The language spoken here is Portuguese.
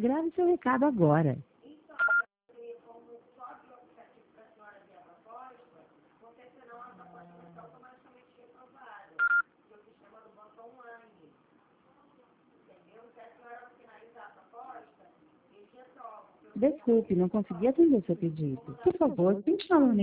Grave seu recado agora. Desculpe, não consegui atender seu pedido. Por favor, tente novamente.